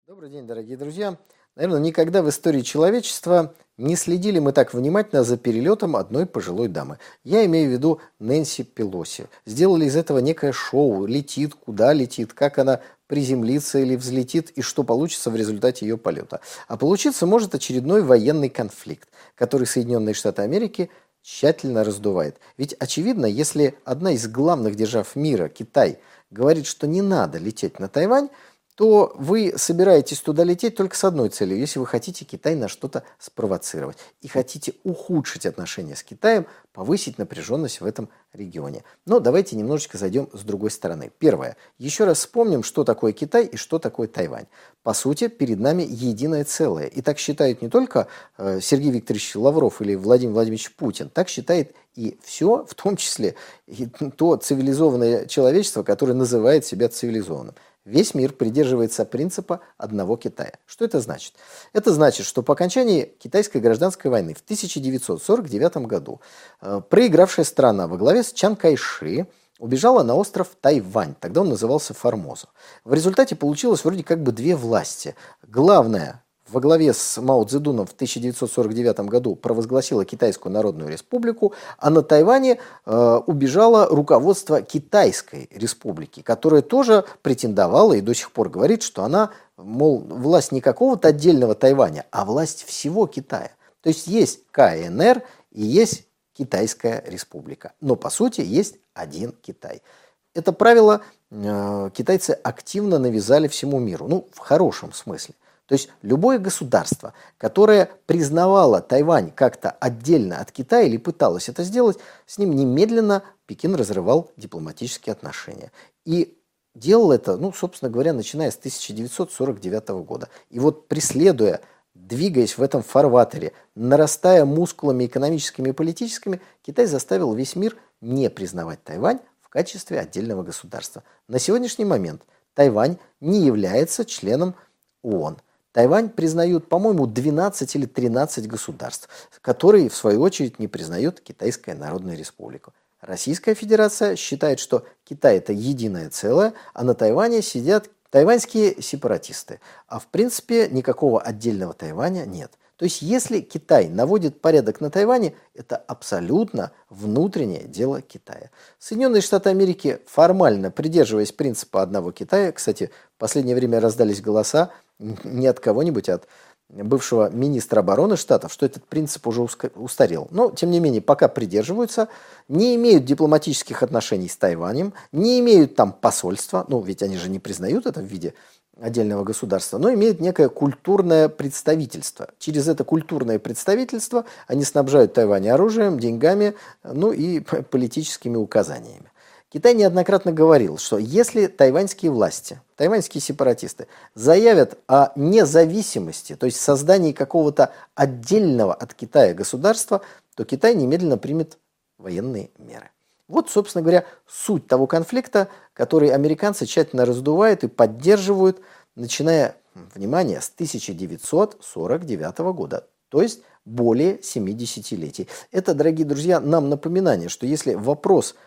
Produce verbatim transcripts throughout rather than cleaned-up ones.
Добрый день, дорогие друзья. Наверное, никогда в истории человечества не следили мы так внимательно за перелетом одной пожилой дамы. Я имею в виду Нэнси Пелоси. Сделали из этого некое шоу. Летит, куда летит, как она приземлится или взлетит, и что получится в результате ее полета. А получиться может очередной военный конфликт, который Соединенные Штаты Америки тщательно раздувает. Ведь очевидно, если одна из главных держав мира, Китай, говорит, что не надо лететь на Тайвань, то вы собираетесь туда лететь только с одной целью, если вы хотите Китай на что-то спровоцировать и хотите ухудшить отношения с Китаем, повысить напряженность в этом регионе. Но давайте немножечко зайдем с другой стороны. Первое. Еще раз вспомним, что такое Китай и что такое Тайвань. По сути, перед нами единое целое. И так считают не только э, Сергей Викторович Лавров или Владимир Владимирович Путин, так считает и все, в том числе и то цивилизованное человечество, которое называет себя цивилизованным. Весь мир придерживается принципа одного Китая. Что это значит? Это значит, что по окончании китайской гражданской войны в тысяча девятьсот сорок девятом году э, проигравшая страна во главе с Чан Кайши убежала на остров Тайвань, тогда он назывался Формоза. В результате получилось вроде как бы две власти. Главная во главе с Мао Цзэдуном в тысяча девятьсот сорок девятом году провозгласила Китайскую Народную Республику, а на Тайване э, убежало руководство Китайской Республики, которое тоже претендовало и до сих пор говорит, что она, мол, власть не какого-то отдельного Тайваня, а власть всего Китая. То есть есть ка эн эр и есть Китайская Республика, но по сути есть один Китай. Это правило э, китайцы активно навязали всему миру, ну, в хорошем смысле. То есть любое государство, которое признавало Тайвань как-то отдельно от Китая или пыталось это сделать, с ним немедленно Пекин разрывал дипломатические отношения. И делал это, ну, собственно говоря, начиная с тысяча девятьсот сорок девятого года. И вот преследуя, двигаясь в этом фарватере, нарастая мускулами экономическими и политическими, Китай заставил весь мир не признавать Тайвань в качестве отдельного государства. На сегодняшний момент Тайвань не является членом ООН. Тайвань признают, по-моему, двенадцать или тринадцать государств, которые, в свою очередь, не признают Китайская Народная Республика. Российская Федерация считает, что Китай – это единое целое, а на Тайване сидят тайваньские сепаратисты. А в принципе никакого отдельного Тайваня нет. То есть если Китай наводит порядок на Тайване, это абсолютно внутреннее дело Китая. Соединенные Штаты Америки, формально придерживаясь принципа одного Китая, кстати, в последнее время раздались голоса не от кого-нибудь, а от бывшего министра обороны Штатов, что этот принцип уже устарел. Но, тем не менее, пока придерживаются, не имеют дипломатических отношений с Тайванем, не имеют там посольства, ну, ведь они же не признают это в виде отдельного государства, но имеют некое культурное представительство. Через это культурное представительство они снабжают Тайвань оружием, деньгами, ну и политическими указаниями. Китай неоднократно говорил, что если тайваньские власти, тайваньские сепаратисты заявят о независимости, то есть создании какого-то отдельного от Китая государства, то Китай немедленно примет военные меры. Вот, собственно говоря, суть того конфликта, который американцы тщательно раздувают и поддерживают, начиная, внимание, с тысяча девятьсот сорок девятого года, то есть более семи десятилетий. Это, дорогие друзья, нам напоминание, что если вопрос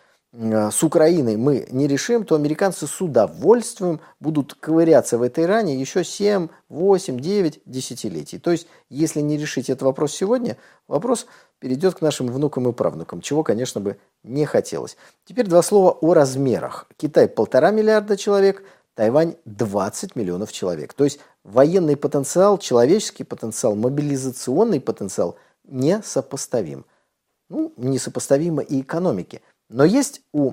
с Украиной мы не решим, то американцы с удовольствием будут ковыряться в этой ране еще семь, восемь, девять десятилетий. То есть, если не решить этот вопрос сегодня, вопрос перейдет к нашим внукам и правнукам, чего, конечно, бы не хотелось. Теперь два слова о размерах. Китай полтора миллиарда человек, Тайвань двадцать миллионов человек. То есть, военный потенциал, человеческий потенциал, мобилизационный потенциал несопоставим. Ну, несопоставимо и экономики. Но есть у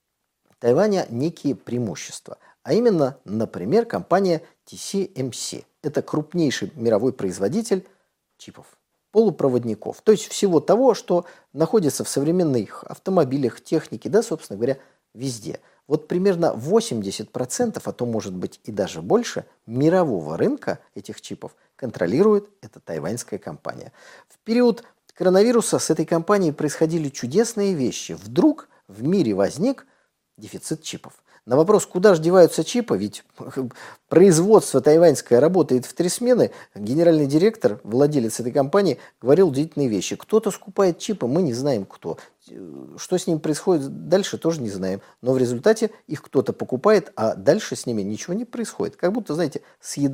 Тайваня некие преимущества, а именно, например, компания ти си эм си. Это крупнейший мировой производитель чипов, полупроводников, то есть всего того, что находится в современных автомобилях, технике, да, собственно говоря, везде. Вот примерно восемьдесят процентов, а то может быть и даже больше, мирового рынка этих чипов контролирует эта тайваньская компания. В период коронавируса с этой компанией происходили чудесные вещи. Вдруг в мире возник дефицит чипов. На вопрос, куда же деваются чипы, ведь производство тайваньское работает в три смены, генеральный директор, владелец этой компании, говорил удивительные вещи. Кто-то скупает чипы, мы не знаем кто. Что с ними происходит дальше, тоже не знаем. Но в результате их кто-то покупает, а дальше с ними ничего не происходит. Как будто, знаете, съедают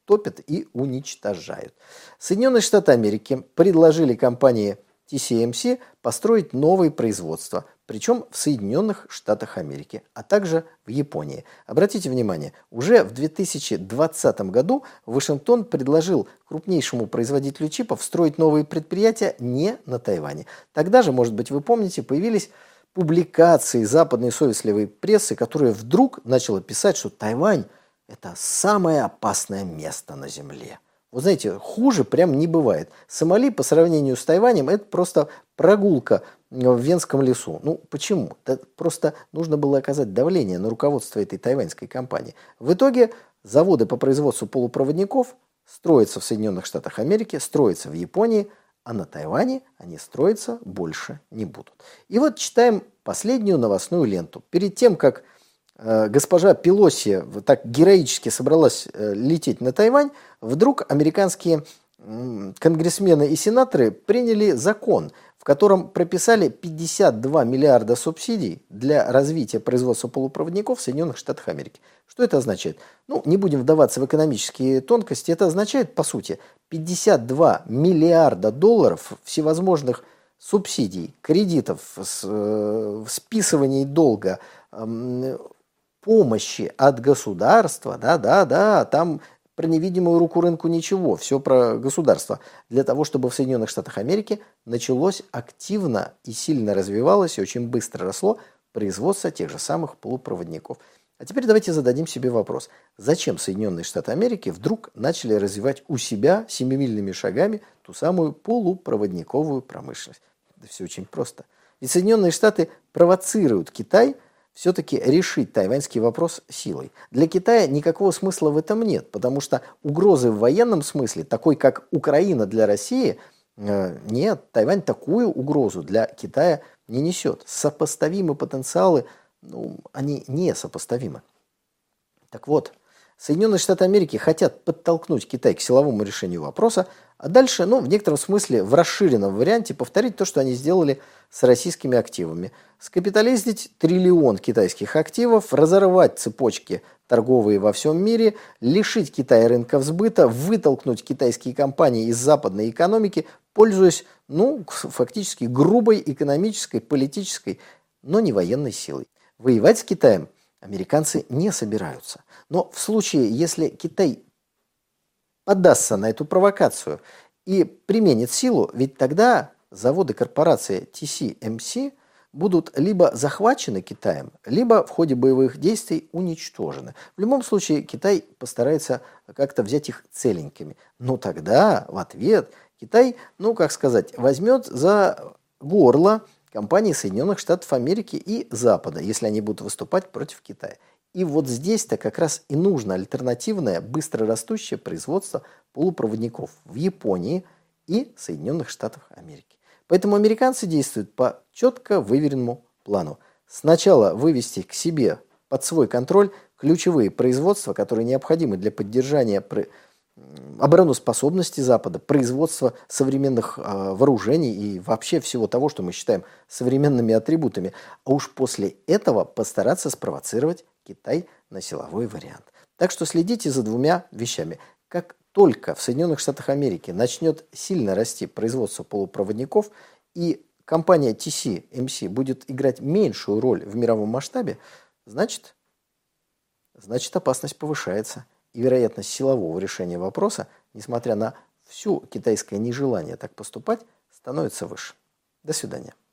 топят и уничтожают. Соединенные Штаты Америки предложили компании ти си эм си построить новые производства, причем в Соединенных Штатах Америки, а также в Японии. Обратите внимание, уже в две тысячи двадцатом году Вашингтон предложил крупнейшему производителю чипов строить новые предприятия не на Тайване. Тогда же, может быть, вы помните, появились публикации западной совестливой прессы, которая вдруг начала писать, что Тайвань – это самое опасное место на Земле. Вы знаете, хуже прям не бывает. Сомали по сравнению с Тайванем – это просто прогулка в Венском лесу. Ну, почему? Да просто нужно было оказать давление на руководство этой тайваньской компании. В итоге заводы по производству полупроводников строятся в Соединенных Штатах Америки, строятся в Японии, а на Тайване они строиться больше не будут. И вот читаем последнюю новостную ленту. Перед тем, как э, госпожа Пелоси вот так героически собралась э, лететь на Тайвань, вдруг американские э, конгрессмены и сенаторы приняли закон, в котором прописали пятьдесят два миллиарда субсидий для развития производства полупроводников в Соединенных Штатах Америки. Что это означает? Ну, не будем вдаваться в экономические тонкости. Это означает, по сути, пятьдесят два миллиарда долларов всевозможных субсидий, кредитов, списываний долга, помощи от государства, да-да-да, там про невидимую руку рынку ничего, все про государство, для того, чтобы в Соединенных Штатах Америки началось активно и сильно развивалось, и очень быстро росло производство тех же самых полупроводников. А теперь давайте зададим себе вопрос, зачем Соединенные Штаты Америки вдруг начали развивать у себя семимильными шагами ту самую полупроводниковую промышленность? Да все очень просто. Ведь Соединенные Штаты провоцируют Китай все-таки решить тайваньский вопрос силой. Для Китая никакого смысла в этом нет, потому что угрозы в военном смысле, такой как Украина для России, э, нет, Тайвань такую угрозу для Китая не несет. Сопоставимы потенциалы, ну, они не сопоставимы. Так вот, Соединенные Штаты Америки хотят подтолкнуть Китай к силовому решению вопроса, а дальше, ну, в некотором смысле, в расширенном варианте повторить то, что они сделали с российскими активами. Скапитализить триллион китайских активов, разорвать цепочки торговые во всем мире, лишить Китая рынков сбыта, вытолкнуть китайские компании из западной экономики, пользуясь, ну, фактически грубой экономической, политической, но не военной силой. Воевать с Китаем американцы не собираются. Но в случае, если Китай поддастся на эту провокацию и применит силу, ведь тогда заводы корпорации ти си эм си будут либо захвачены Китаем, либо в ходе боевых действий уничтожены. В любом случае Китай постарается как-то взять их целенькими. Но тогда в ответ Китай, ну как сказать, возьмет за горло компании Соединенных Штатов Америки и Запада, если они будут выступать против Китая. И вот здесь-то как раз и нужно альтернативное, быстро растущее производство полупроводников в Японии и Соединенных Штатах Америки. Поэтому американцы действуют по четко выверенному плану. Сначала вывести к себе под свой контроль ключевые производства, которые необходимы для поддержания обороноспособности Запада, производства современных э, вооружений и вообще всего того, что мы считаем современными атрибутами. А уж после этого постараться спровоцировать Китай на силовой вариант. Так что следите за двумя вещами. Как только в Соединенных Штатах Америки начнет сильно расти производство полупроводников и компания ти си эм си будет играть меньшую роль в мировом масштабе, значит, значит опасность повышается. И вероятность силового решения вопроса, несмотря на всю китайское нежелание так поступать, становится выше. До свидания.